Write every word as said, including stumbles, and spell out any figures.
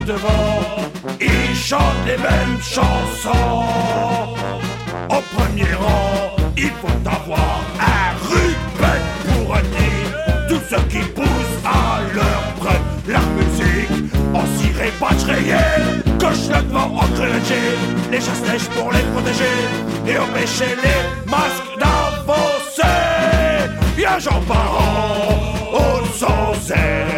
devant, ils chantent les mêmes chansons. Au premier rang, il faut avoir un ruban pour renier tous ceux qui poussent à leur preuve la musique en ciré patch réel. Coche le devant en créative, les chasse-neige pour les protéger et empêcher les masques d'avancer. Y'a Jean Parent, au sans air.